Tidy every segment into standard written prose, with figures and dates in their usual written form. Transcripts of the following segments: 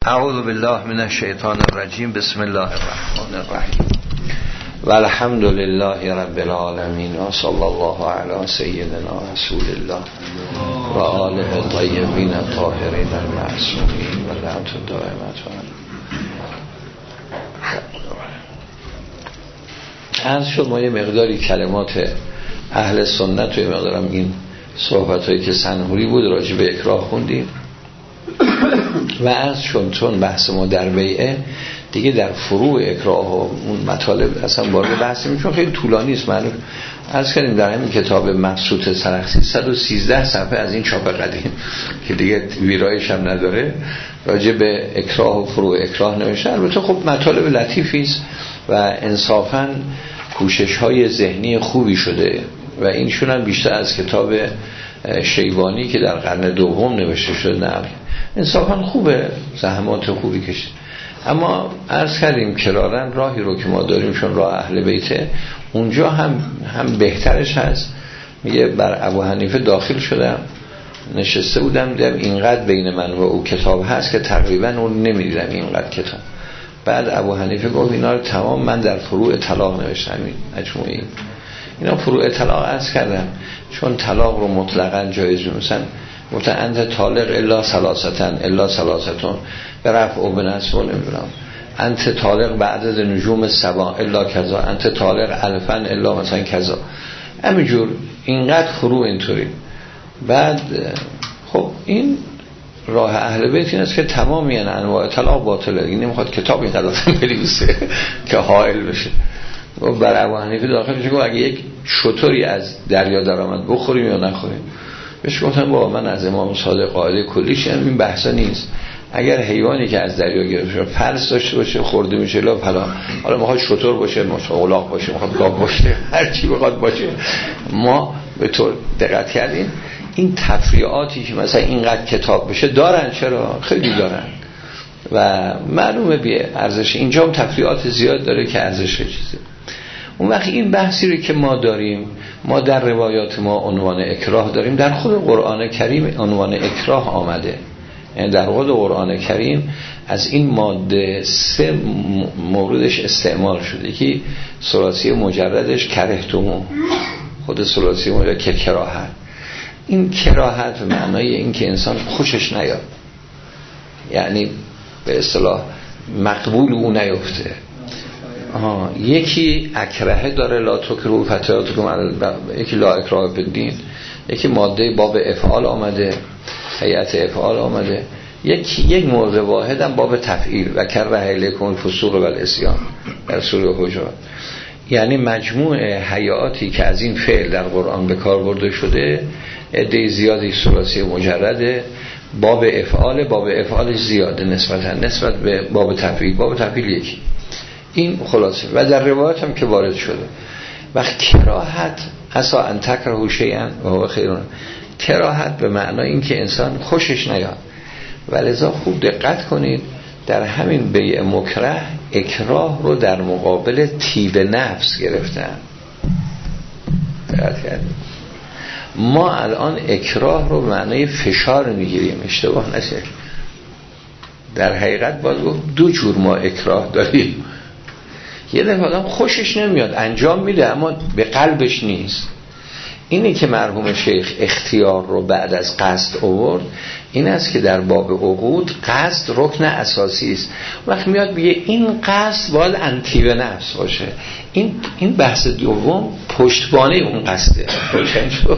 اعوذ بالله من الشیطان الرجیم. بسم الله الرحمن الرحیم و الحمد لله رب العالمین و صلی الله علی سیدنا رسول الله و آله الطیبین الطاهرین المعصومین و لعنت دائمت. عرض شد ما یه مقداری کلمات اهل سنت و یه مقدارم این صحبت هایی که سنهوری بود راجع به اکراه خوندیم و عرض شد چون بحث ما در بیعه دیگه در فروع اکراه و اون مطالب اصلا وارد بحث میشون خیلی طولانی است. معلوم عرض کردیم در همین کتاب مبسوط سرخسی 113 صفحه از این چاپ قدیم که دیگه ویرایش هم نداره راجع به اکراه و فروع اکراه نوشته. البته خب مطالب لطیفی است و انصافاً کوشش های ذهنی خوبی شده و اینشون هم بیشتر از کتاب شیبانی که در قرن دوم نوشته شده نه انصافاً خوبه، زحمات خوبی کشید. اما عرض کردیم کرارن راهی رو که ما داریم چون راه اهل بیته اونجا هم بهترش هست. میگه بر ابو حنیفه داخل شدم نشسته بودم دیدم اینقدر بین من و او کتاب هست که تقریبا اون نمیدیدم اینقدر کتاب. بعد ابو حنیفه گفت اینا رو تمام من در فروع طلاق نوشتم. مجموعه اینا فروع طلاق عرض کردم چون طلاق رو مطلقاً جایز مثلا گفتن انت طالق الا ثلاثتن الا ثلاثتون به رفع و به نصب نمیدونم انت طالق بعد نجوم سبا الا کذا انت طالق الفا الا مثلا کذا. همینجور اینقدر فروع اینطوری. بعد خب این راه اهل بیت این است که تمامی انواع طلاق باطله. این نمیخواد کتاب اینقدر بنویسه که حائل بشه. و بر ابو حنیفه داخل شد اگه یک شطوری از دریا درآمد بخوریم یا نخوریم. بهش گفتم با من از امام صادق قاعده کلیش این بحثا نیست. اگر حیوانی که از دریا گرفته شده فرض داشته باشه خورده میشه لا فلا، حالا میخواد شطور باشه الاغ باشه میخواد گاو باشه هر چی بخواد باشه. ما به طور دقت کردیم این تفریعاتی که مثلا اینقدر کتاب بشه دارن، چرا خیلی دارن و معلومه بی ارزش. اینجا هم تفریعات زیاد داره که ارزش چیزه. اون وقت این بحثی رو که ما داریم، ما در روایات ما عنوان اکراه داریم، در خود قرآن کریم عنوان اکراه آمده. یعنی در خود قرآن کریم از این ماده 3 موردش استعمال شده که ثلاثی مجردش کرهتمو، خود ثلاثی مجرد که کراهت. این کراهت به معنای این که انسان خوشش نیاد، یعنی به اصطلاح مقبول او نیفته. یکی اکرهه داره لا تکرهوا فتياتكم، یکی لا اکراه فی الدین، یکی ماده باب افعال آمده، هیئت افعال آمده، یک مورد واحد هم باب تفعیل و کره الیکم الفسوق و العصیان در سوره حجرات. یعنی مجموع هیئاتی که از این فعل در قرآن به کار برده شده عده زیادی ثلاثی مجرده. باب افعالش زیاده نسبت به باب تفعیل یکی. این خلاصه و در روایات هم که وارد شده. وقت کراهت عسى ان تکرهوا شیئا و هو خیر. کراهت به معنای این که انسان خوشش نیاد. ولذا خوب دقت کنید در همین بیع مکره اکراه رو در مقابل طیب نفس گرفتن. دقت کردید؟ ما الان اکراه رو به معنای فشار میگیریم، اشتباه نشه. در حقیقت باید گفت دو جور ما اکراه داریم. یه دفعه آدم خوشش نمیاد انجام میده اما به قلبش نیست. اینی که مرحوم شیخ اختیار رو بعد از قصد آورد این است که در باب عقود قصد رکن اساسی است. وقت میاد بگه این قصد باید انتیب نفس باشه. این بحث دوم پشتبانه اون قصده. روشن شد.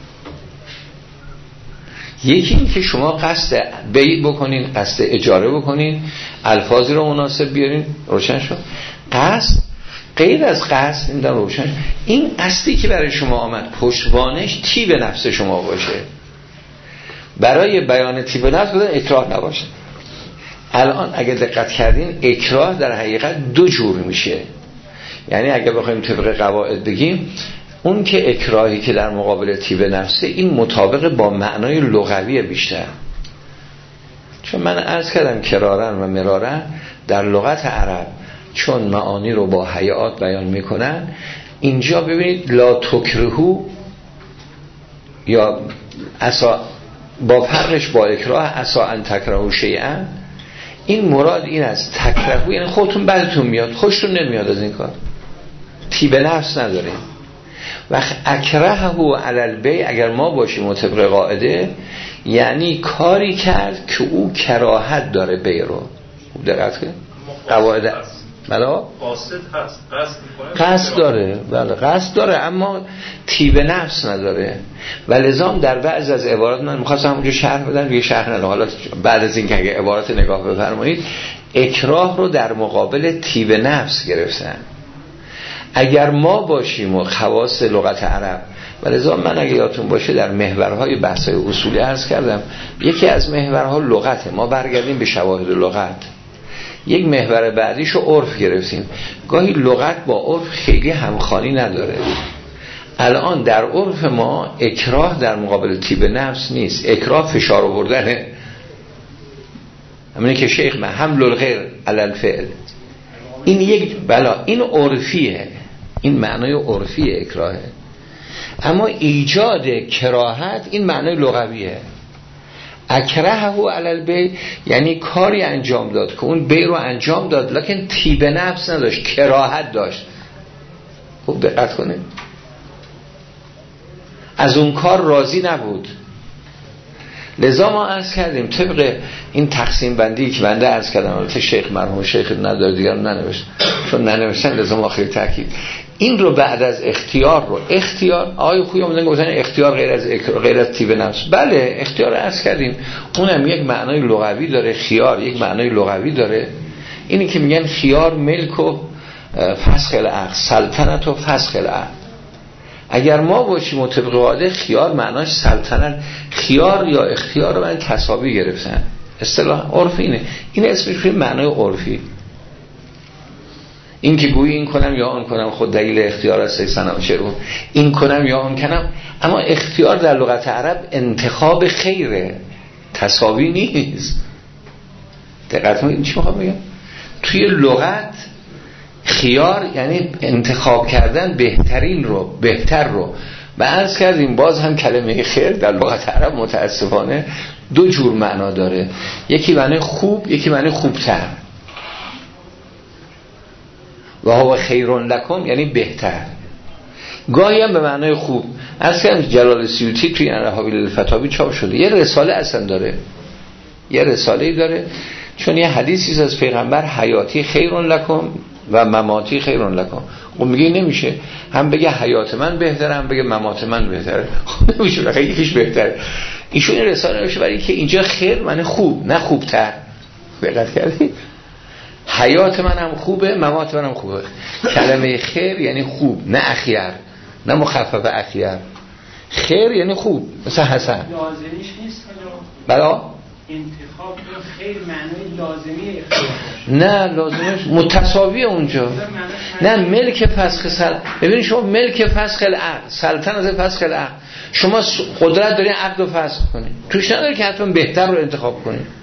یکی این که شما قصد بیع بکنین، قصد اجاره بکنین، الفاظی رو مناسب بیارین. روشن شد. قصد غیر از قصد این در روشن. این قصدی که برای شما آمد پشتوانش طیب نفس شما باشه. برای بیان طیب نفس بودن اکراه نباشه. الان اگه دقت کردین اکراه در حقیقت دو جور میشه. یعنی اگه بخوایم طبق قواعد بگیم اون که اکراهی که در مقابل طیب نفسه این مطابق با معنای لغوی بیشتر. چون من عرض کردم کرارن و مرارن در لغت عرب چون معانی رو با هیئات بیان میکنن اینجا ببینید لا تکرهو یا با فرقش با اکراه عسى ان تکرهوا شیئا این مراد این است تکرهو، یعنی خودتون بدتون میاد، خوشتون نمیاد از این کار، طیب نفس نداره. و اکرهو علی البیع، اگر ما باشیم مطابق قاعده، یعنی کاری کرد که او کراهت داره بیع رو. دقت کن قواعد بله قاصد هست، قصد داره، بله قصد داره، اما طیب نفس نداره. و لزام در بعض از عبارات، من می‌خواستم اونجا شرح بدم، یه شرح ندارم، حالا بعد از این که اگه عبارات نگاه بفرمایید، اکراه رو در مقابل طیب نفس گرفتن. اگر ما باشیم و خواص لغت عرب، و لزام من اگه یادتون باشه در محورهای بحث‌های اصولی عرض کردم، یکی از محورها لغته، ما برگردیم به شواهد لغت. یک محور بعدیشو عرف گرفتیم. گاهی لغت با عرف خیلی همخوانی نداره. الان در عرف ما اکراه در مقابل طیب نفس نیست، اکراه فشار آوردنه. همینه که شیخ من حمل الغیر علی الفعل، این یک بلا، این عرفیه، این معنای عرفی اکراهه. اما ایجاد کراهت این معنای لغویه. اکرهه علی البیع یعنی کاری انجام داد که اون بیع رو انجام داد لکن طیب نفس نداشت، کراهت داشت. خوب دقت کنید، از اون کار راضی نبود. لذا ما عرض کردیم طبق این تقسیم بندی که بنده عرض کردم، البته شیخ مرحوم شیخ نداره دیگر ننوشت، چون ننوشتن لذا ما خیلی تاکید این رو بعد از اختیار رو، اختیار آقای خویی اومدن گفتن اختیار غیر از طیب نفس. بله اختیار رو عرض کردیم، اونم یک معنای لغوی داره، خیار یک معنای لغوی داره. اینی که میگن خیار ملک و فسخ العقد، سلطنت و فسخ العقد. اگر ما باشیم مطابق قاعده، خیار معناش سلطنت، خیار یا اختیار رو من تساوی گرفتن، اصطلاح عرفی اینه، این اسمش معنای عرفی. این که گویی این کنم یا آن کنم خود دلیل اختیار است، سنم شروع این کنم یا آن کنم. اما اختیار در لغت عرب انتخاب خیره، تساوی نیست. دقت کنید چی میخوام بگم؟ توی لغت خیار یعنی انتخاب کردن بهترین رو، بهتر رو. و عرض کردیم باز هم کلمه خیر در لغت عرب متاسفانه دو جور معنا داره، یکی معنی خوب، یکی معنی خوبتر. و هو خیرون لکم یعنی بهتر، گاهی هم به معنای خوب. عرض کردم جلال سیوطی توی انرحابیل الفتاوی چاپ شده، یه رساله اصلا داره، یه رساله‌ای داره، چون یه حدیثی از پیغمبر حیاتی خیرون لکم و مماتی خیرون لکم. خب میگه نمیشه هم بگه حیات من بهتره هم بگه ممات من بهتره، خب نمیشه، بخیر یکیش بهتره. ایشون این رساله نوشته برای که اینجا خیر معنی خوب نه خوبتر. دقت کردید؟ حیات من هم خوبه، ممات من هم خوبه. کلمه خیر یعنی خوب، نه اخیر، نه مخفف اخیر. خیر یعنی خوب، مثلا حسن. لازمیش نیست بلا انتخاب خیر معنی لازمی اختیار، نه لازمش متساویه اونجا. نه ملک فسخ ببینید شما ملک فسخ العقد، سلطنت فسخ العقد، شما قدرت دارین عقد رو فسخ کنید، توش نداره که حتما بهتر رو انتخاب کنید.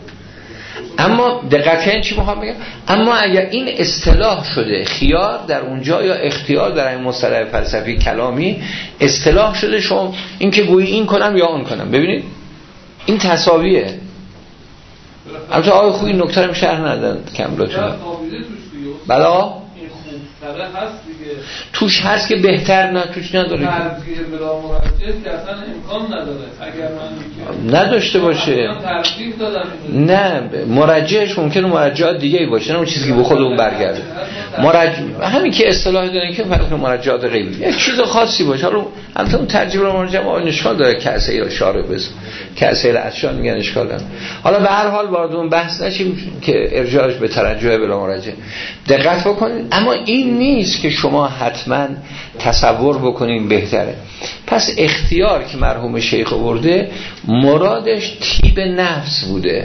اما دقت کنید چی میخوام بگم، اما اگر این اصطلاح شده خیار در اونجا یا اختیار در این مصطلح فلسفی کلامی اصطلاح شده، شما این که گویی این کنم یا اون کنم، ببینید این تساویه. البته آقای خوبی نکته رو شرح ندادن کاملاتون. بلا هست دیگه، توش هست که بهتر، نه توش نداره که بلا مرجع که اصلا امکان نداره. اگر من نداشته باشه نه مرجعش ممکنه مرجعات دیگه باشه، نه اون چیزی که به خود اون برگرده. همین که اصطلاحی دارن که فرق مرجعات غیبی یک چیز خاصی باشه. حالا البته اون ترجیح رو مرجع ما اشکال داره، کاسه یا شارع بس کاسه العطشان میگن اشکال داره. حالا به هر حال وارد اون بحث نشیم که ارجاعش به ترجح بلا مرجع. دقت بکنید، اما این نیست که شما حتما تصور بکنین بهتره. پس اختیار که مرحوم شیخ آورده مرادش طیب نفس بوده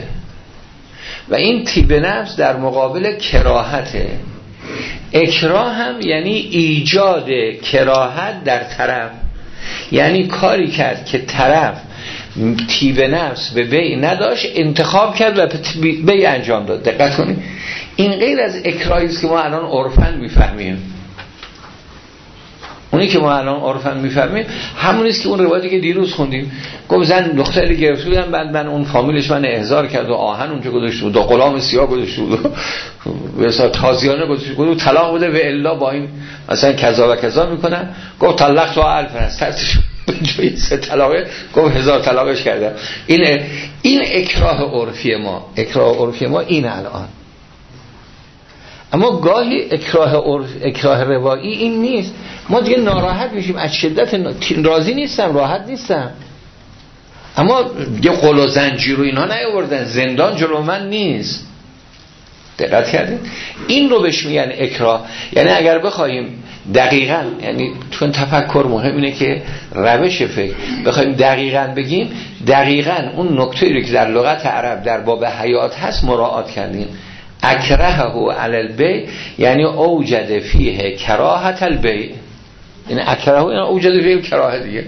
و این طیب نفس در مقابل کراهته. اکراه هم یعنی ایجاد کراهت در طرف، یعنی کاری کرد که طرف طیب نفس به بیع نداشت، انتخاب کرد و بیع انجام داد. دقت کنید این غیر از اکراهی است که ما الان عرفاً میفهمیم. اونی که ما الان عرفاً میفهمیم همون است که اون روایتی که دیروز خوندیم، گفت زن دختری گرفته بودن، بعد من اون فامیلش من احضار کرد و آهن اونجا گذاشته بود و غلام سیاه گذاشته بود و مثلا تازیانه گذاشته بود، طلاق بده و الا با این مثلا کذا و کذا میکنن. گفت طلاق تو 1000 است جوی 3 طلاقه، گفت 1000 طلاقش کردم. این اکراه عرفی ما این الان. اما گاهی اکراه روایی این نیست، ما دیگه ناراحت میشیم از شدت راضی نیستم، راحت نیستم، اما دیگه قل و زنجیر و اینها نیاوردن، زندان جلو من نیست. دقت کردین؟ این رو بهش میگن اکراه. یعنی اگر بخوایم دقیقاً، یعنی چون تفکر مهم اینه که روش فکر بخوایم دقیقاً بگیم، دقیقاً اون نکته‌ای رو که در لغت عرب در باب حیات هست مراعات کردیم. اکرهه علی البیع یعنی اوجد فیه کراهت البیع، یعنی اکرهه یعنی اوجد فیه کراهت دیگه.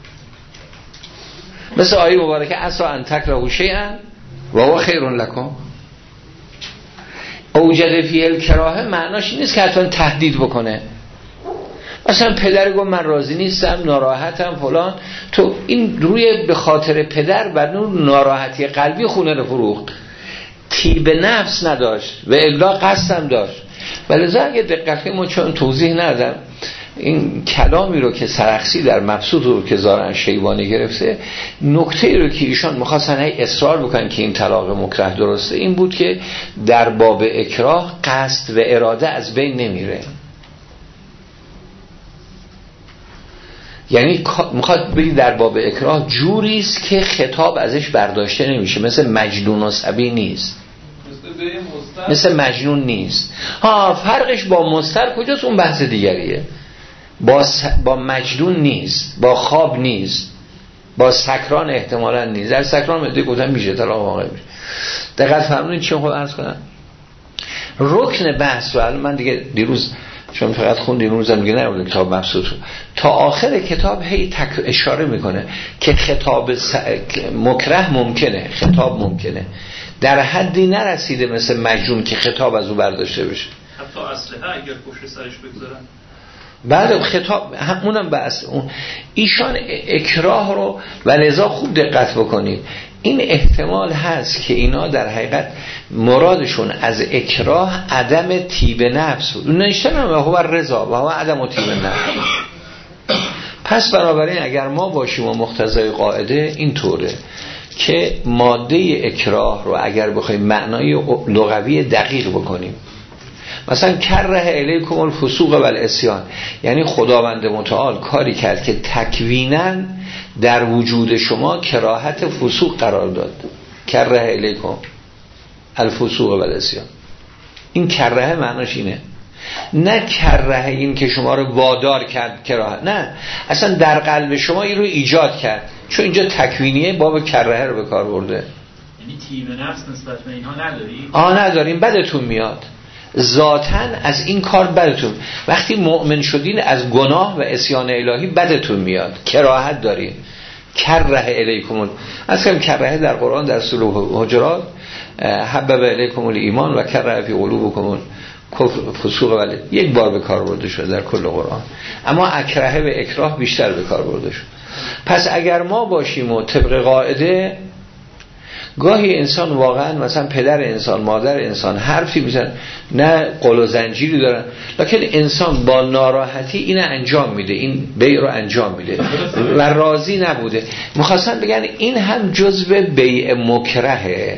مثل آیه مبارکه عسى ان تکرهوا شیئا و هو خیر لکم. اوجد فیه الکراهه معناش این نیست که حتما تهدید بکنه. مثلا پدر گفت من راضی نیستم، ناراحتم فلان، تو این روی به خاطر پدر و ناراحتی قلبی خونه رو فروخت، طیب نفس نداشت و الا قصدم داشت. ولذا اگه دقت کنیم، چون توضیح ندادم، این کلامی رو که سرخسی در مبسوط رو که زارن شیبانی گرفته، نکته رو که ایشان می‌خواستن اصرار بکنن که این طلاق مکره درسته، این بود که در باب اکراه قصد و اراده از بین نمیره. یعنی میخواد بگی در باب اکراه جوری است که خطاب ازش برداشته نمیشه، مثل مجنون و صبی نیست، مثل مجنون نیست. فرقش با مستر کجاست؟ اون بحث دیگریه. با مجنون نیست، با خواب نیست، با سکران احتمالاً نیست. در سکران مده گفتن میشه طلاق واقع میشه. دقیق فرمونید چی خود عرض کنم. رکن بحث و من دیگه دیروز چون فقط خوندیم روزم میگه نه کتاب مبسوط تا آخر کتاب هی اشاره میکنه که خطاب مکره ممکنه، خطاب ممکنه، در حدی نرسیده مثل مجنون که خطاب از او برداشته بشه. حتی اسلحه اگر پشت سرش بگذارن بعد خطاب همونم بس اون ایشان اکراه رو، و لذا خوب دقت بکنید این احتمال هست که اینا در حقیقت مرادشون از اکراه عدم طیب نفس بود. اون نشتن هم هو رضا و هو عدم طیب نفس. پس بنابراین اگر ما باشیم و مقتضای قاعده این طوره که ماده اکراه رو اگر بخوایم معنای لغوی دقیق بکنیم، مثلا کره الیکم الفسوق و العصیان، یعنی خداوند متعال کاری کرد که تکویناً در وجود شما کراهت فسوق قرار داد. کره الیکم الفسوق و العصیان، این کره معناش اینه، نه کره این که شما رو وادار کرد کراهت، نه، اصلا در قلب شما این رو ایجاد کرد، چون اینجا تکوینیه باب کره رو به کار برده. یعنی طیب نفس نسبت به اینها نداریم بدتون میاد ذاتاً از این کار بدتون، وقتی مؤمن شدین از گناه و عصیان الهی بدتون میاد، کراهت دارین. کره الیکم، اصلا کره در قرآن در سوره حجرات حبب الیکم الایمان و کره فی قلوبکم کفر فسوق ولی یک بار به کار برده شده در کل قرآن، اما اکره و اکراه بیشتر به کار برده شده. پس اگر ما باشیم و طبق قاعده گاهی انسان واقعا مثلا پدر انسان مادر انسان حرفی میزن، نه قل و زنجیری دارن، لکن انسان با ناراحتی اینو انجام میده، این بیع رو انجام میده و راضی نبوده. میخواستن بگن این هم جزء بیع مکرهه.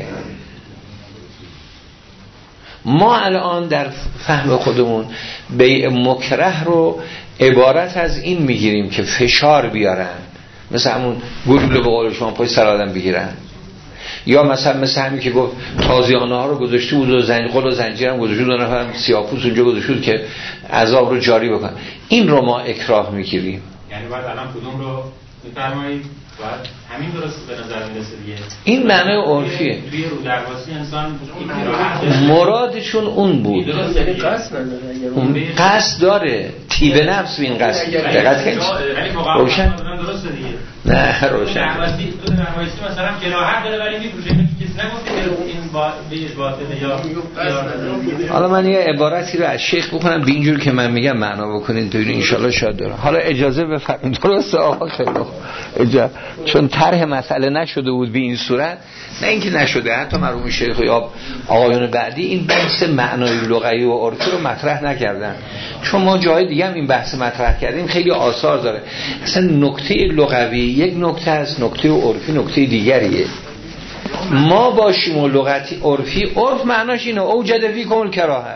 ما الان در فهم خودمون بیع مکره رو عبارت از این میگیریم که فشار بیارن، مثل همون گلوله به قول شما پای سر آدم بگیرن، یا مثل همین که گفت تازیانه ها رو گذاشته بود و قل و زنجیر هم گذاشته بود، دو نفر سیاه‌پوست اونجا گذاشته بود که عذاب رو جاری بکن. این رو ما اکراه میگیریم. یعنی باید الان کدوم رو میفرمایید؟ باید همین درست به نظر میرسه دیگه. این معنی عرفیه. توی رو درواسی انسان مرادشون اون بود. اون قصد داره، طیب نفس این قصد. دقت کنید. روشن؟ درسته دیگه. نه روشن. درواسی مثلا کراهت داره ولی میفروشه، کسی حالا من یه عبارتی رو از شیخ بخونم به اینجور که من میگم معنا بکنید ببینید انشالله شاید داره. حالا اجازه بفرمایید. درسته آقا خیلی چون طرح مسئله نشده بود به این صورت، نه اینکه نشده، حتی مرحوم شیخ یا آقایون بعدی این بحث معنای لغوی و عرفی رو مطرح نکردن، چون ما جای دیگه هم این بحث مطرح کردیم خیلی آثار داره. اصلا نکته لغوی یک نکته است، نکته عرفی نکته دیگریه. ما باشیم و لغتی عرفی، عرف معناش اینه اوجد فیکم الکراهه،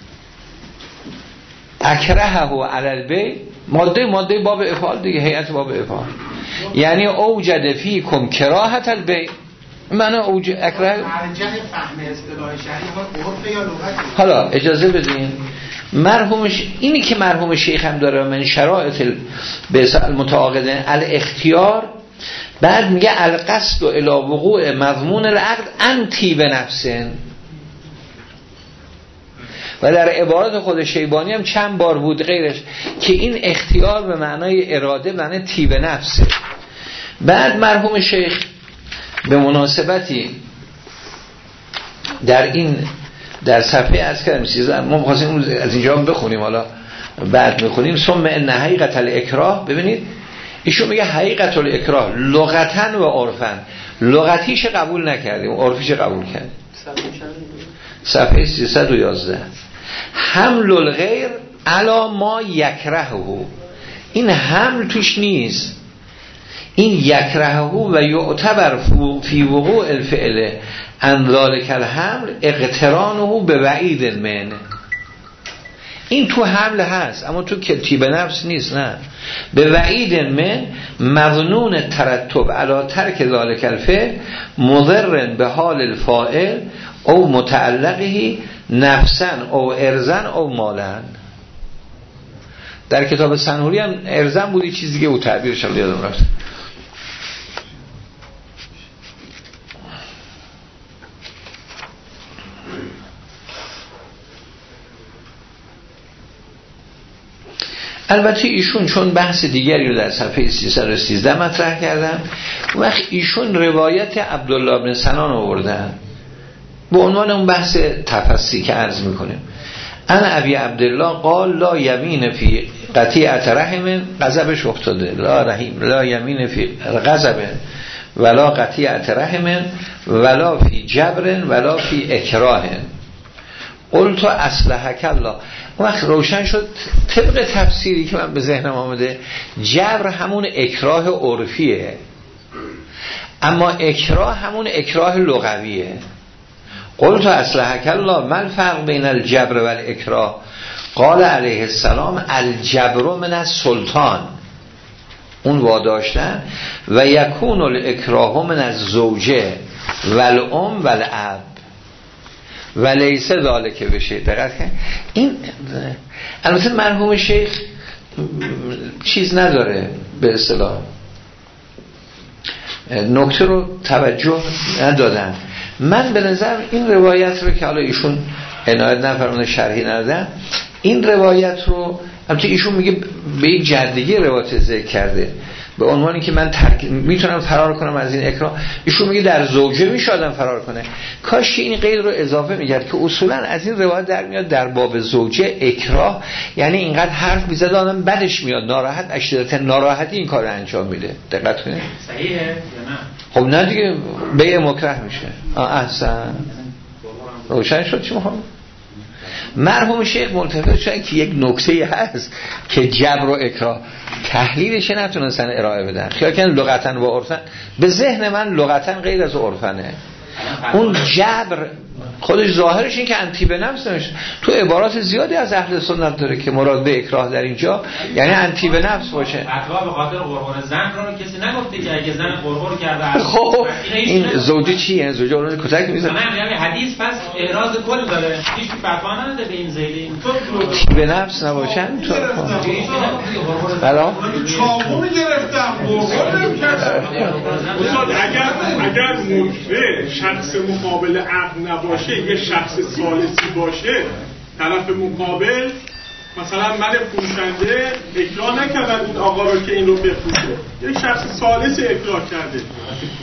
اکرهه علی البیع، ماده باب افعال دیگه، هیئت باب افعال، یعنی اوجد فیکم کراهت البیع، معنی اوجد اکره. ارجح فهم اصطلاح شرعی عرف یا لغت. حالا اجازه بدین مرحومش اینی که مرحوم شیخ هم داره من شرایط به المتعاقدین الاختیار، بعد میگه القصد و الی وقوع مضمون العقد انتی به نفسن، و در عبارات خود شیبانی هم چند بار بود غیرش که این اختیار به معنای اراده معنی تی به نفسه. بعد مرحوم شیخ به مناسبتی در صفحه از کردم 13 ما می‌خواستیم از اینجا هم بخونیم، حالا بعد می‌خونیم ثم ان حقیقت الاکراه. ببینید ایشون میگه حقیقت الاکراه لغتاً و عرفاً، لغتیش قبول نکردیم عرفیش قبول کردیم. صفحه 311 حمل الغیر علی ما یکرهه، این حمل توش نیست، این یکرهه و یعتبر فی وقوع الفعل ان ذلک الحمل اقترانه به وعید من، این تو حمل هست اما تو کتی به نفس نیست، نه به وعید من مظنون ترتب علی ترک ذلک الفعل مضر به حال الفاعل او متعلقه نفسن او ارزن او مالن. در کتاب سنهوری هم ارزن بودی چیزی که او تعبیرش هم یادم رفت. البته ایشون چون بحث دیگری رو در صفحه 313 مطرح کردن، وقت ایشون روایت عبدالله بن سنان آوردن به عنوان اون بحث تفصیلی که عرض میکنیم. انا ابی عبدالله قال لا یمین فی قطیعت رحم، غضبش افتاده، لا یمین فی غضب ولا قطیعت رحم ولا فی جبر ولا فی اکراه. قلت اصلحک الله. وقت روشن شد طبق تفسیری که من به ذهنم آمده جبر همون اکراه عرفیه، اما اکراه همون اکراه لغویه. قلت اصلحک الله ما الفرق بین الجبر و الاکراه؟ قال علیه السلام الجبر من السلطان، اون واداشتن، و یکون الاکراه من الزوجه والام والاب و لیس ذالک بشه. دقت کن این البته مرحوم شیخ چیز نداره به اصطلاح نکته رو توجه ندادن. من به نظر این روایت رو که حالا ایشون عنایت نفرمونه شرحی ندادن، این روایت رو البته ایشون میگه به یک جدیگی روایت ذکر کرده به عنوانی که من میتونم فرار کنم از این اکراه، ایشون میگه در زوجه میشه آدم فرار کنه. کاش این قید رو اضافه میکرد که اصولا از این روایت در میاد در باب زوجه اکراه یعنی اینقدر حرف میزد آدم بدش میاد، ناراحت اشتدت ناراحتی این کار رو انجام میده. دقت کنید صحیحه یا نه؟ خب نه دیگه بیع مکره میشه. احسن روشن شد چی میخوام. مرحوم شیخ ملتفت شدن که یک نکته هست که جبر و اکراه تحلیلش نتونستن ارائه بدن، خیال کنن لغتن و عرفن. به ذهن من لغتن غیر از عرفنه. اون جبر خودش ظاهرش این که انتی به نفس نمیشه. تو عبارات زیادی از اهل سنت داره که مراد به اکراه در اینجا یعنی انتی به نفس باشه. فتوا به خاطر قربان زن رو کسی نگفته که اگه زن قربان کرده خب این زوجه چیه؟ زوجه اون کتک میزنه. نه یعنی حدیث پس اعراض کل داره، هیچ فتوا نداده به این زیده. این تو به نفس نباشن تو بلا چاقو میگرفتم قربان نمی‌کردم. استاد اگر مطلق شخص مقابل عقل نباشه، یه شخص ثالثی باشه، طرف مقابل مثلا من فروشنده اکراه نکردم این آقا رو که این رو بفروشه، یک شخص ثالث اکراه کرده،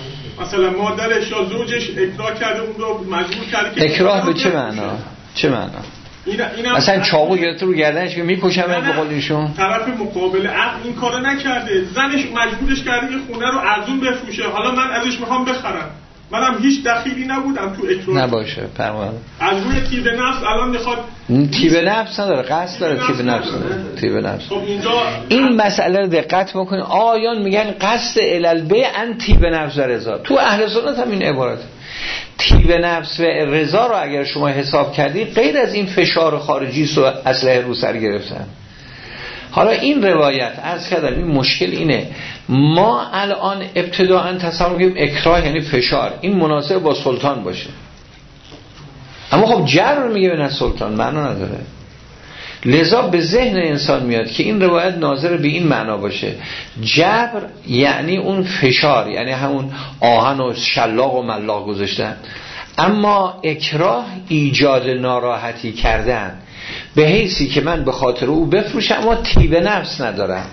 مثلا مادرش یا زوجش اکراه کرده اون رو مجبور کرده که اکراه به چه معنا؟ مثلا چاقو گرفته رو گردنش که میکشم به قول ایشون. طرف مقابل عقل این کارو نکرده، زنش مجبورش کرده که خونه رو ارزون بفروشه، حالا من ازش میخوام بخرم، منم هیچ دخیلی نبودم تو اکراه نباشه. فرمان از روی تیب نفس الان میخواد تیب نفس نداره، قصد داره تیب نفس نداره. تیب نفس. خب اینجا این مسئله رو دقت بکنید. آیان میگن قصد الالبه ان تیب نفس و رضا. تو اهل سنت هم این عبارت تیب نفس و رضا رو اگر شما حساب کردید غیر از این فشار خارجی و اسلحه رو سر گرفتن. حالا این روایت عرض کردم این مشکل اینه، ما الان ابتداءً تصور کنیم اکراه یعنی فشار، این مناسب با سلطان باشه، اما خب جبر میگه به سلطان معنا نداره. لذا به ذهن انسان میاد که این روایت ناظر به این معنا باشه، جبر یعنی اون فشار، یعنی همون آهن و شلاق و ملاق گذاشتن، اما اکراه ایجاد ناراحتی کردن به حیثی که من به خاطر او بفروشم اما تیب نفس ندارم،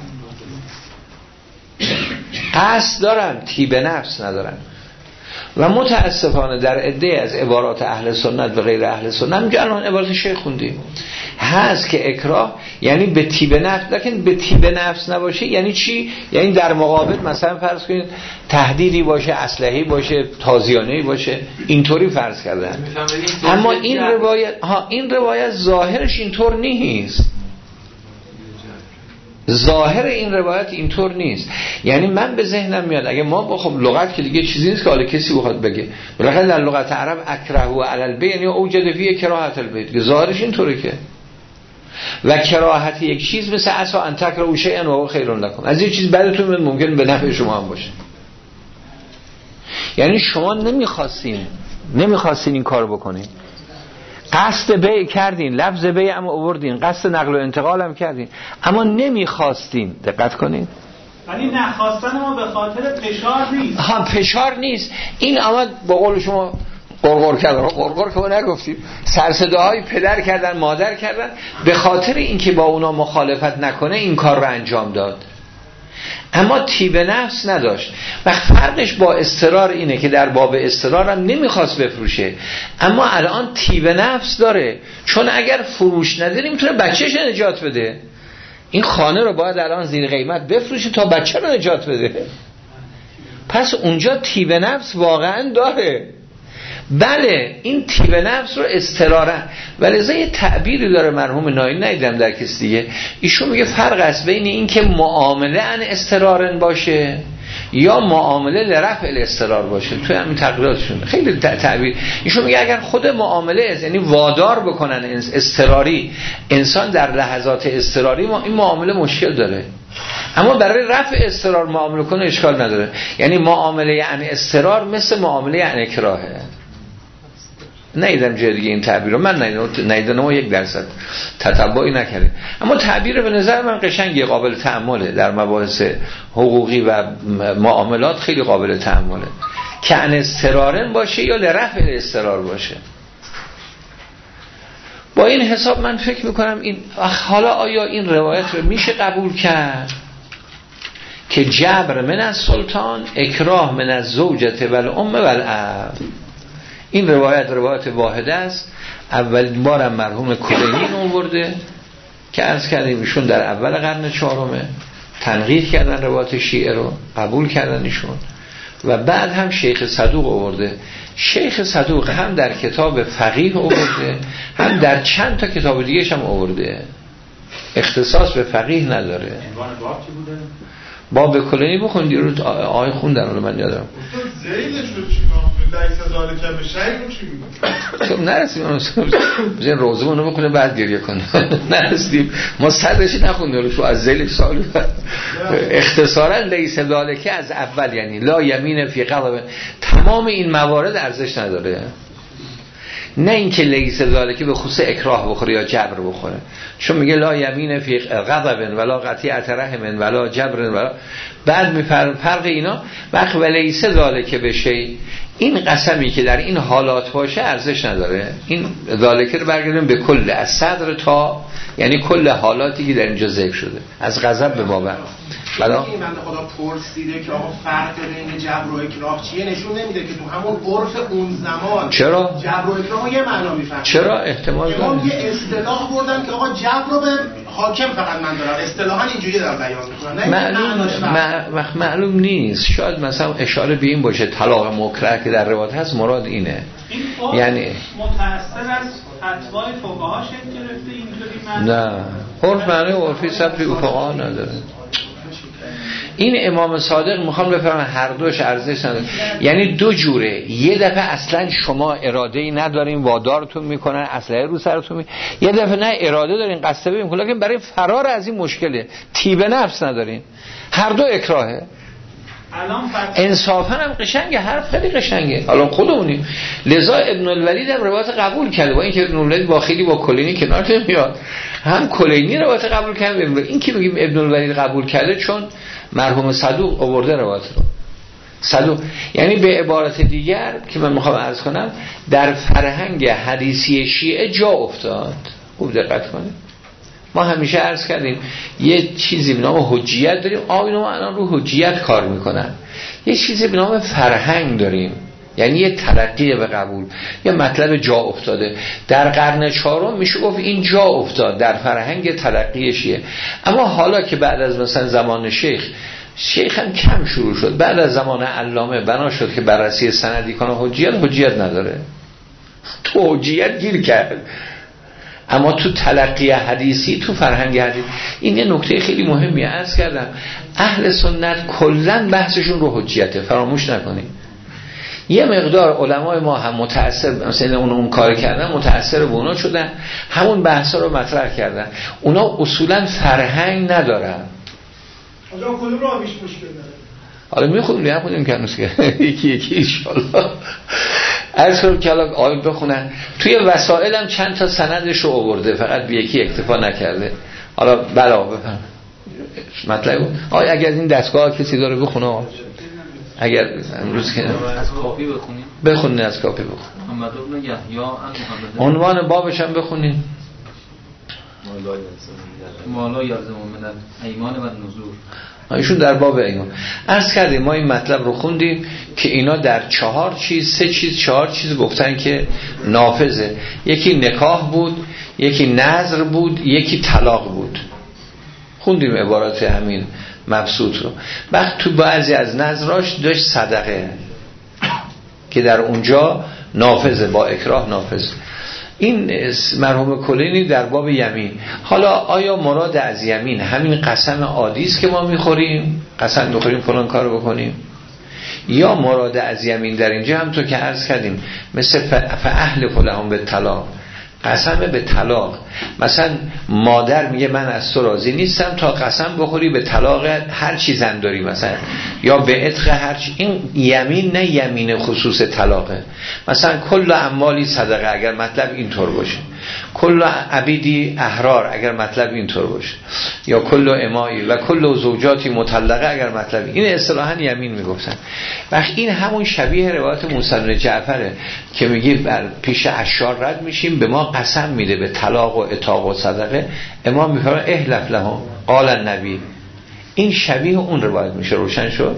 قصد دارم تیب نفس ندارم. و متاسفانه در عده از عبارات اهل سنت و غیر اهل سنت میگه الان عبارت شیخ خوندیم هست که اکراه یعنی به تیب نفس، لیکن به تیب نفس نباشه یعنی چی؟ یعنی در مقابل مثلا فرض کنید تهدیدی باشه، اسلحه‌ای باشه، تازیانه‌ای باشه، اینطوری فرض کردن. اما این روایت ظاهرش اینطور نیست. ظاهر این روایت اینطور نیست. یعنی من به ذهنم میاد اگه ما خب لغت که دیگه چیزی نیست که حالا کسی بخواد بگه، بالاخره در لغت عرب اکره و علی البیع یعنی اوجد فیه کراهت البیع، که ظاهرش اینطوره که و کراهت یک چیز مثل عسا ان تکرهوا شیئا و هو خیر لکم، از یک چیز بعدتون ممکن به نفع شما هم باشه. یعنی شما نمیخواستین این کارو بکنین، قصد بیع کردین، لفظ بیع هم آوردین، قصد نقل و انتقال هم کردین، اما نمیخواستین. دقت کنین، ولی نخواستن ما به خاطر فشار نیست. فشار نیست. این آمد با قول شما قرقر کردن، قرقر که ما نگفتیم، سرصداهای پدر کردن، مادر کردن، به خاطر اینکه با اونا مخالفت نکنه این کار رو انجام داد، اما تیب نفس نداشت. و فرقش با اضطرار اینه که در باب اضطرار هم نمیخواست بفروشه، اما الان تیب نفس داره، چون اگر فروش نداره میتونه بچهش نجات بده. این خانه رو باید الان زیر قیمت بفروشه تا بچه رو نجات بده، پس اونجا تیب نفس واقعا داره. بله این تیب نفس رو اضطرارن، ولذا یه تعبیری داره مرحوم نایی، ندیدم در کسی دیگه، ایشون میگه فرق است بین این که معامله ان اضطرارن باشه یا معامله لرفع الاضطرار باشه. توی همین تقریراتشون خیلی تعبیر ایشون میگه اگر خود معامله یعنی وادار بکنن اضطراری انسان در لحظات اضطراری این معامله مشکل داره، اما برای رفع اضطرار معامله کنه اشکال نداره. یعنی معامله یعنی اضطرار مثل معامله یعنی اکراهه. نیدم جای دیگه این تعبیر رو، من نیدم و 1% تتبعی نکردیم، اما تعبیر به نظر من قشنگی، قابل تأمله، در مباحث حقوقی و معاملات خیلی قابل تأمله که ان اضطرارن باشه یا لرفع الاضطرار باشه. با این حساب من فکر میکنم این حالا آیا این روایت رو میشه قبول کرد که جبر من از سلطان، اکراه من از زوجته و الام و الاب. این روایت واحده است. اولین بارم مرحوم کلینی آورده که عرض کردیم ایشون در اول قرن 4 تنقیح کردن روایت شیعه رو، قبول کردن ایشون، و بعد هم شیخ صدوق آورده. شیخ صدوق هم در کتاب فقیه آورده، هم در چند تا کتاب دیگه هم آورده، اختصاص به فقیه نداره. باب چی بوده؟ باب کلینی بخوندی رو آقای خوندن رو من یادم. زیلش رو چیکار لیس ذالک بشیء رو چی میگه؟ خب نرسیم بزن روزمون رو بخونه بعد گریه کنه. نرسیم ما صدرش نخوندیم رو از ذیلش سال اختصارا لیس ذالک از اول یعنی لا یمین فی غضب. تمام این موارد ارزش نداره، نه اینکه لیس ذالک به خصوص اکراه بخوره یا جبر بخوره، چون میگه لا یمین فی غضب ولا قطیعة رحم ولا جبر ولا، بعد میفرم فرق اینا وقت ولیس ذالک بشه. این قسمی که در این حالات باشه ارزش نداره. این ذالک رو برگردیم به کل، از صدر تا یعنی کل حالاتی که در اینجا ذکر شده، از غضب به باور. بلا این بنده خدا پرسیده که آقا فرق بین جبر و اکراه چیه نشون نمیده که تو همون عرف اون زمان چرا جبر و اکراه یه معنا میفهمن. چرا احتمال داره یه اصطلاح بردن که آقا جبر رو به حاکم فقط من دارم اصطلاحاً اینجوری دارم بیان میکنم. معلوم نیست. شاید مثلا اشاره به این باشه طلاق مکره که در روایت هست مراد اینه. یعنی متأثر از فتوای فقها شکل گرفته اینجوری نه عرف معنی عرفی سبتی فقها نداره. این امام صادق میخوام بفرمایم هر دوش ارزش نداره. یعنی دو جوره. یه دفعه اصلا شما اراده‌ای ندارین وادارتون میکنن اسلحه رو سرتون یه دفعه نه اراده دارین قصبه میکنن لکن برای فرار از این مشکله طیب نفس ندارین. هر دو اکراهه. انصافا هم قشنگه. حرف خیلی قشنگه. حالا خودمونیم. لذا ابن الولید هم روایت قبول کرده. با اینکه ابن الولید با خیلی با کلینی کنار نمیاد. هم کلینی روایت قبول کرده. این که میگیم ابن الولید قبول کرده چون مرحوم صدوق آورده روایت رو. صدوق یعنی به عبارت دیگر که من میخوام عرض کنم در فرهنگ حدیثی شیعه جا افتاد. خوب دقت کنید. ما همیشه عرض کردیم یه چیزی به نام حجیت داریم. اینا الان رو حجیت کار میکنن. یه چیزی به نام فرهنگ داریم. یعنی یه تلقی به قبول. یه مطلب جا افتاده. در قرن چهارم میشه گفت این جا افتاد در فرهنگ تلقی شیعه. اما حالا که بعد از مثلا زمان شیخ هم کم شروع شد. بعد از زمان علامه بنا شد که بررسی سندی کنه حجیت نداره. تو حجیت گیر کرد. اما تو تلقی حدیثی تو فرهنگ حدیث این یه نکته خیلی مهمیه. عرض کردم اهل سنت کلاً بحثشون رو حجیته. فراموش نکنید. یه مقدار علمای ما هم متأثر مثلا اون کار کردن متأثر به اونا شدن همون بحثا رو مطرح کردن. اونا اصولاً فرهنگ ندارن. حالا کدوم رو میش مشکل داره؟ حالا میخونیم که هنوز که یکی ان شاءالله عرض کنم که حالا آیه بخونن. توی وسائل هم چند تا سندش رو آورده فقط به یکی اکتفا نکرده. حالا بلا بفهم مطلب آیه اگر این دستگاه کسی داره بخونه اگر امروز که از کافی بخونین از کافی بخونین محمد ابن یحیی عنوان بابش هم بخونین مالا یلزم من ایمان و نذور. ایشون در باب ایمان عرض کردیم. ما این مطلب رو خوندیم که اینا در 4 چیز گفتن که نافذه. یکی نکاح بود، یکی نذر بود، یکی طلاق بود. خوندیم عبارات همین مبسوط رو. وقت تو بعضی از نذراش داشت صدقه که در اونجا نافذه، با اکراه نافذه. این مرحوم کلینی در باب یمین. حالا آیا مراد از یمین همین قسم عادی است که ما میخوریم، قسم میخوریم فلان کارو بکنیم، یا مراد از یمین در اینجا هم تو که عرض کردیم مثل فاهل فلهم به طلاق، قسم به طلاق. مثلا مادر میگه من از تو راضی نیستم تا قسم بخوری به طلاق هر چی زن داری مثلا، یا به عتق هر چی. این یمین نه یمین خصوص طلاقه. مثلا کل اموالی صدقه اگر مطلب اینطور باشه، کل عبیدی احرار اگر مطلب اینطور باشه، یا کل امایی و کل زوجاتی مطلقه اگر مطلب این اصطلاحاً یمین میگفتن. وقت این همون شبیه روایت موسی بن جعفره که میگه بر پیش اشار رد میشیم به ما قسم میده به طلاق و عتاق و صدقه. امام میفرماید احلف لهم قال النبی. این شبیه اون روایت میشه. روشن شد؟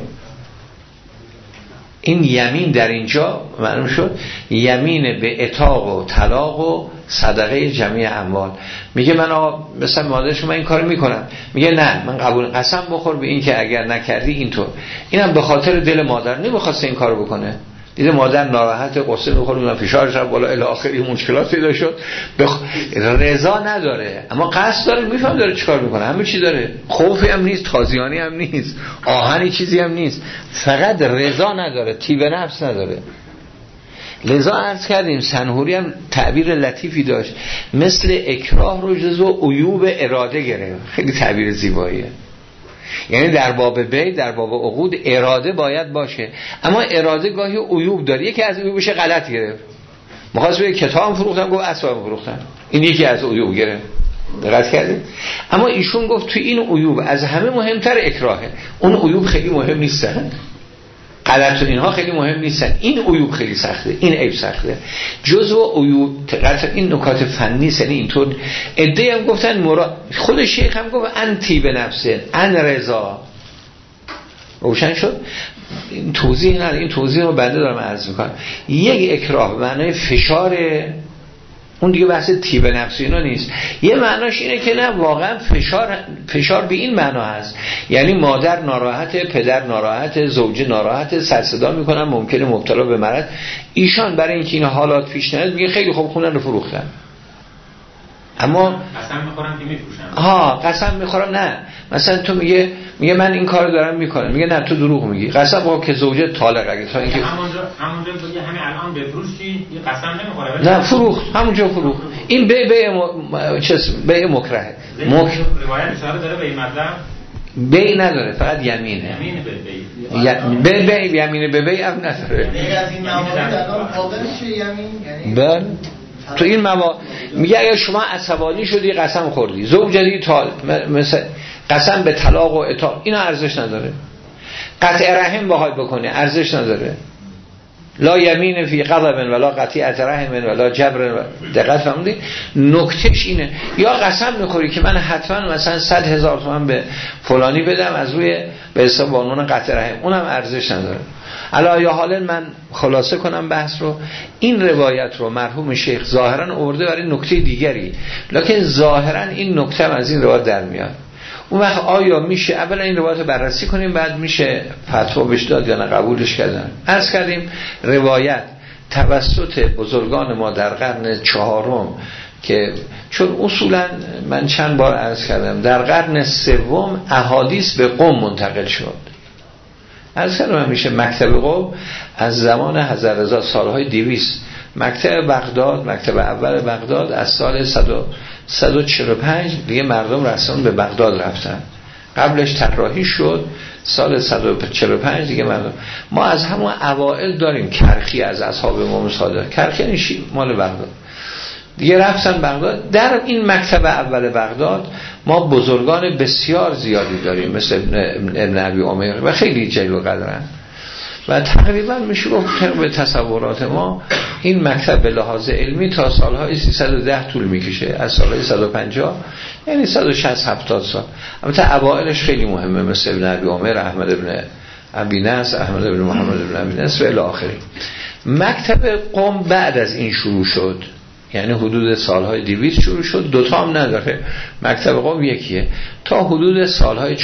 این یمین در اینجا معلوم شد یمین به عتاق و طلاق و صدقه جمعی اموال. میگه من مثلا مادرش من این کارو میکنم، میگه نه من قبول قسم بخور به این که اگر نکردی اینطور. اینم به خاطر دل مادر نمیخواسته این کارو بکنه. دیده مادر ناراحت قصه میخوره من فشارش رفت بالا الی آخری مشکلات پیدا شد. رضا نداره اما قصد داره، میفهم داره چیکار میکنه، همه چی داره، خوفی هم نیست، تازیانی هم نیست، آهنی چیزی هم نیست، فقط رضا نداره، طیب نفس نداره. لذا عرض کردیم سنهوری هم تعبیر لطیفی داشت، مثل اکراه رو جزو عیوب اراده گرفت. خیلی تعبیر زیباییه. یعنی در باب بی، در باب عقود اراده باید باشه، اما اراده گاهی عیوب داره. یکی از عیوبش غلط گرفت، می‌خواست به کتاب فروختن گفت اسباب فروختن، این یکی از عیوب گرفت. دقت کردید؟ اما ایشون گفت تو این عیوب از همه مهمتر اکراهه. اون عیوب خیلی مهم نیستن، غلط و اینها خیلی مهم نیستن، این عیوب خیلی سخته، این عیب سخته. جزء عیوب این نکات فنی یعنی اینطور. عده هم گفتن مراد، خود شیخ هم گفت انتی به نفسه ان رضا، روشن شد؟ این توضیح نه، این توضیح رو بنده دارم عرض میکنم. یک اکراه معنای فشار، اون دیگه بحث تیب نفسی اینا نیست. یه معناش اینه که نه واقعا فشار به این معنا هست، یعنی مادر ناراحته، پدر ناراحته، زوجه ناراحته، سر صدا میکنن، ممکنه مبتلا به مرض. ایشان برای اینکه این حالات پیش نیاد میگه خیلی خوب خونه رو فروختن، اما قسم میخورم که میفروشن. قسم میخورم نه، مثلا تو میگه من این کارو دارم میکنم، میگه نه تو دروغ میگی. قسم با که زوجه طالقه تا اینکه همونجا بگه همین الان بفروشی، یه قسم نمیخوره. نه فروخت، همونجا فروخت. این به مکره. روایت اشاره داره به این مطلب؟ بی نداره، فقط یمینه. به یمینه به بی هم نداره. یعنی از این موارد الان قابل میشه یمین؟ بله. تو این میگه اگر شما عصبانی شدی قسم خوردی، زوجتی مثلا قسم به طلاق و اطاعت، اینا ارزش نداره. قطع رحم بخوای بکنی ارزش نداره. لا یمین فی غضب ولا قطیعت رحم ولا جبر. دقت فرمودید؟ نکتهش اینه. یا قسم میخوری که من حتما مثلا 100,000 تومان به فلانی بدم از روی به حساب قانون قطع رحم، اونم ارزش نداره. علی حالا من خلاصه کنم بحث رو. این روایت رو مرحوم شیخ ظاهرا آورده برای نکته دیگری، لکن ظاهرا این نکته از این روایت در میاد. اون وقت آیا میشه اولا این روایت رو بررسی کنیم، بعد میشه فتوا بهش داد یا نه قبولش کردن؟ عرض کردیم روایت توسط بزرگان ما در قرن 4 که چون اصولا من چند بار عرض کردم در قرن 3 احادیث به قم منتقل شد. عرض کردم میشه مکتب قم از زمان حضرت رضا سالهای 200، مکتب بغداد، مکتب اول بغداد از سال 145 دیگه مردم رسون به بغداد رفتن. قبلش طراحی شد سال 145 دیگه مردم. ما از همون اوائل داریم کرخی از اصحاب امام صادق، کرخی نیشی مال بغداد دیگه رفتن بغداد. در این مکتب اول بغداد ما بزرگان بسیار زیادی داریم مثل ابن ابی عمر و خیلی جلیل القدرن و تقریبا میشه گفت به تصورات ما این مکتب به لحاظ علمی تا سالهای 310 طول میکشه، از سالهای 150 یعنی 160-70 سال. البته اوائلش خیلی مهمه مثل ابن ابی عمر، احمد ابن ابی نصر، احمد ابن محمد ابن ابی نصر و الی آخره. مکتب قم بعد از این شروع شد، یعنی حدود سالهای 200 شروع شد. دوتا هم نداره، مکتب قم یکیه تا حدود سالهای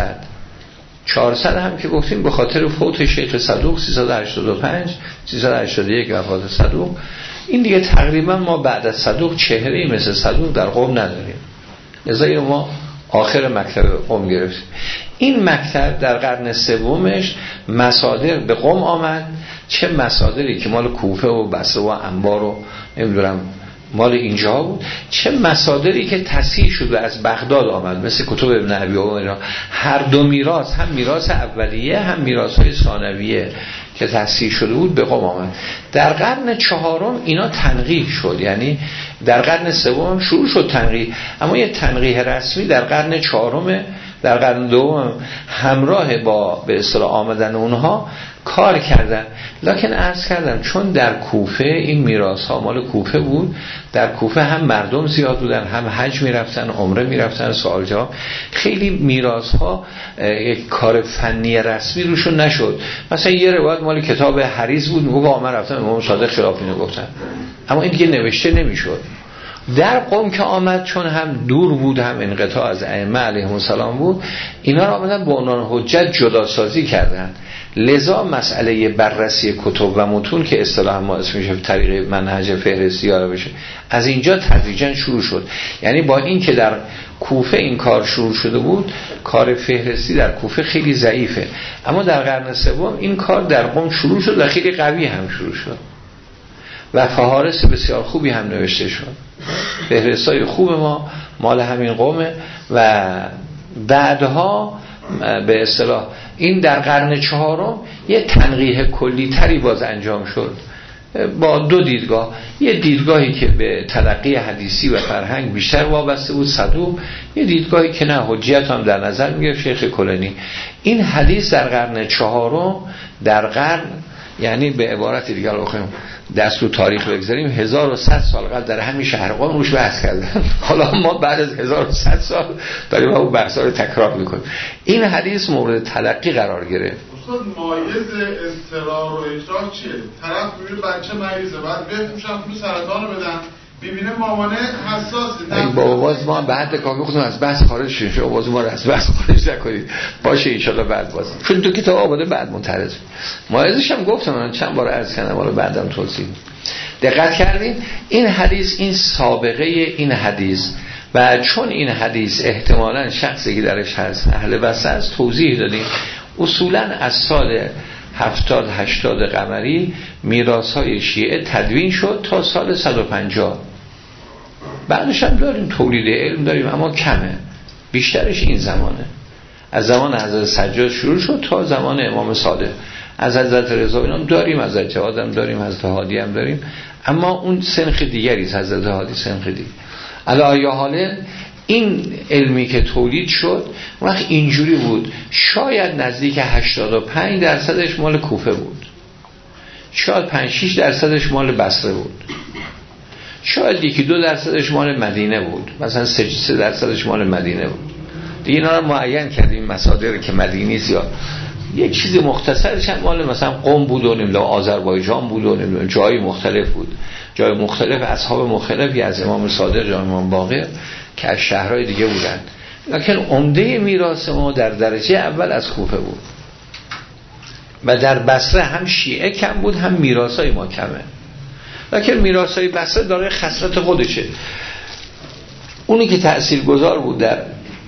400 هم که گفتیم به خاطر فوت شیخ صدوق 385 381 وفات صدوق. این دیگه تقریبا ما بعد از صدوق چهره‌ای مثل صدوق در قم نداریم، لذا ما آخر مکتب قم گرفتیم. این مکتب در قرن 3 مصادر به قم آمد، چه مصادری که مال کوفه و بصره و انبار و نمیدونم مال اینجا بود، چه مصادری که تصحیح شد و از بغداد آمد مثل کتب ابن ابی عمر. هر دو میراث، هم میراث اولیه هم میراث‌های ثانویه که تصحیح شده بود به قم آمد. در قرن 4 اینا تنقیح شد، یعنی در قرن 3 شروع شد تنقیح، اما یه تنقیح رسمی در قرن 4 در قرن 2 همراه با به اصطلاح آمدن اونها کار کردن. لکن عرض کردم چون در کوفه این میراث ها مال کوفه بود، در کوفه هم مردم زیاد بودن، هم حج میرفتن، عمره میرفتن، سوال جواب، خیلی میراث ها یک کار فنی رسمی روشون نشد. مثلا یه روایت مال کتاب حریز بود، میگه با من رفتم امام صادق خلاف اینو گفتن، اما این دیگه نوشته نمیشد. در قم که آمد چون هم دور بود هم انقطاع از ائمه علیهم السلام بود، اینا را آمدن به عنوان حجت جداسازی کردن. لذا مسئله بررسی کتب و متون که اصطلاحا ما اسمش به طریق منهج فهرستی یاره بشه، از اینجا تدریجا شروع شد. یعنی با این که در کوفه این کار شروع شده بود، کار فهرستی در کوفه خیلی ضعیفه، اما در قرن 3 این کار در قم شروع شد و خیلی قوی هم شروع شد و فهارس بسیار خوبی هم نوشته شد. فهرستای خوب ما مال همین قومه و بعدها به اصطلاح این در قرن 4 یه تنقیح کلی تری باز انجام شد با دو دیدگاه. یه دیدگاهی که به تلقی حدیثی و فرهنگ بیشتر وابسته بود صدوق، یه دیدگاهی که نه حجیت هم در نظر میگرفت شیخ کلینی. این حدیث در قرن 4 در قرن یعنی به عبارت دیگه بخوایم دست رو تاریخ بگذاریم 1100 سال قبل در همین شهر قم روش بحث کردن. حالا ما بعد از 1100 سال داریم اون بحثا رو تکرار میکنیم. این حدیث مورد تلقی قرار گرفت. استاد مایز اضطرار و اکراه چیه؟ طرف میبینه بچه مریضه بعد بفروشن پول سرطان رو بدن، ببینه مامانه حساسه. این باز ما به حد کافی خودمون از بحث خارج شیم، شما باز ما رو از بحث خارج نکنید باشه ان شاءالله بعد باز، چون تو کتاب آماده بعد منترض. مایزش هم گفتم من چند بار عرض کردم، حالا بعدم توضیح. دقت کردین این حدیث، این سابقه این حدیث و چون این حدیث احتمالاً شخصی که درش هست اهل بصره است، توضیح دادیم. اصولاً از سال 70-80 قمری میراث‌های شیعه تدوین شد تا سال 150. بعدش هم داریم تولید علم داریم اما کمه، بیشترش این زمانه. از زمان حضرت سجاد شروع شد تا زمان امام صادق. از حضرت رضا اینا داریم، از حضرت جواد هم داریم، حضرت هادی هم داریم، اما اون سنخ دیگری است. حضرت هادی سنخ دیگری. علی حاله این علمی که تولید شد وقت اینجوری بود، شاید نزدیک 85% مال کوفه بود، شاید 5-6% مال بصره بود، شاید 1-2% مال مدینه بود، مثلا 3% مال مدینه بود. دیگه اینا رو معین کردیم مصادر که مدینی زیاد. یک چیز مختصرش هم مال مثلا قم بود و نمیدونم آذربایجان بود و نمیدونم جای مختلف بود، جای مختلف اصحاب مختلفی از امام صادق یا امام باقر که از شهرهای دیگه بودن. لکن عمده میراث ما در درجه اول از کوفه بود و در بصره هم شیعه کم بود هم میراثای ما کمه. لکن میراثای بصره داره خصلت خودشه. اونی که تأثیرگذار بود در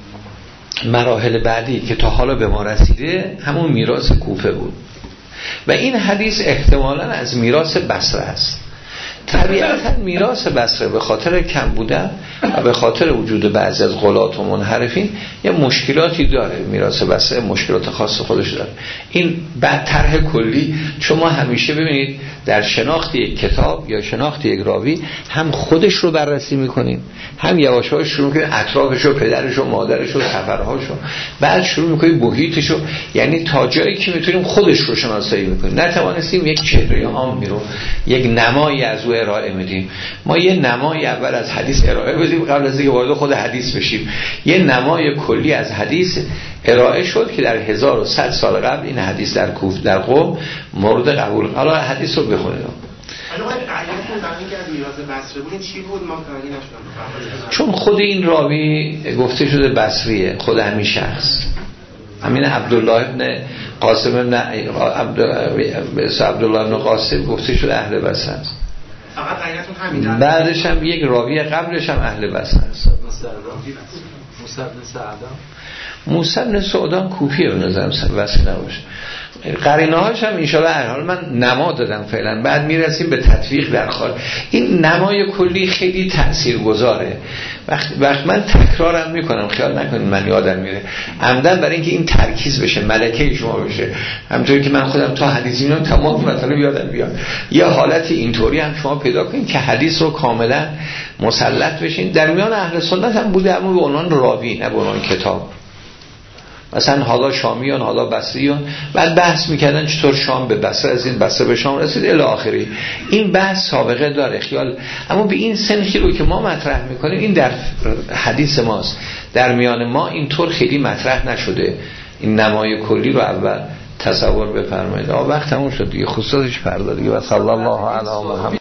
مراحل بعدی که تا حالا به ما رسیده همون میراث کوفه بود و این حدیث احتمالاً از میراث بصره است. طبیعتاً میراث بصره به خاطر کم بودن و به خاطر وجود بعضی از غلات و منحرفین یه مشکلاتی داره. میراث بصره مشکلات خاص خودش داره. این بعد طرح کلی، چون ما همیشه ببینید در شناخت یک کتاب یا شناخت یک راوی هم خودش رو بررسی میکنیم، هم یواش‌هاش شروع میکنیم اطرافش و پدرش و مادرش و سفرهاش و بعد شروع میکنیم محیطش رو، یعنی تا جایی که میتونیم خودش رو شناسایی میکنیم. نتوانستیم یک چهره عامی رو، یک نمایی از او ارائه میدیم. ما یه نمای اول از حدیث ارائه بدیم قبل از اینکه وارد خود حدیث بشیم. یه نمای کلی از حدیث ارائه شد که در 1100 سال قبل این حدیث در کوفه در قم مورد قبول. حالا حدیث رو بخونید. چون خود این راوی گفته شده بصریه، خود همین شخص همین عبدالله ابن قاسم ابن عبدالله ابن قاسم گفته شده اهل بصره است. بعدش هم یک راوی قبلش هم اهل بصره است. موسی بن سعدان کوفیه به نظرم واسه نباشه. قرینه‌هاش هم ان شاءالله هر حال من نما دادم فعلا، بعد میرسیم به تطبیق در خارج. این نمای کلی خیلی تاثیرگذاره. وقت من تکرارم میکنم، خیال نکنید من یادم میره، عمدن برای اینکه این ترکیز بشه، ملکه شما بشه. همونطوری که من خودم تا حدیث اینا تمام مطالب یادم بیاد. یه حالتی اینطوری هم شما پیدا کنید که حدیث رو کاملا مسلط بشین. در میان اهل سنت هم بوده، اما به عنوان راوی نه به عنوان کتاب. مثلا حالا شامیان حالا بصریان، بعد بحث میکردن چطور شام به بصره رسید، بصره به شام رسید الی آخری. این بحث سابقه داره خیال، اما به این سنخی رو که ما مطرح میکنیم این در حدیث ماست، در میان ما اینطور خیلی مطرح نشده. این نمای کلی رو اول تصور بفرمایید. وقت تموم شد دیگه، خصوصش فردا دیگه. و صلی الله علی محمد.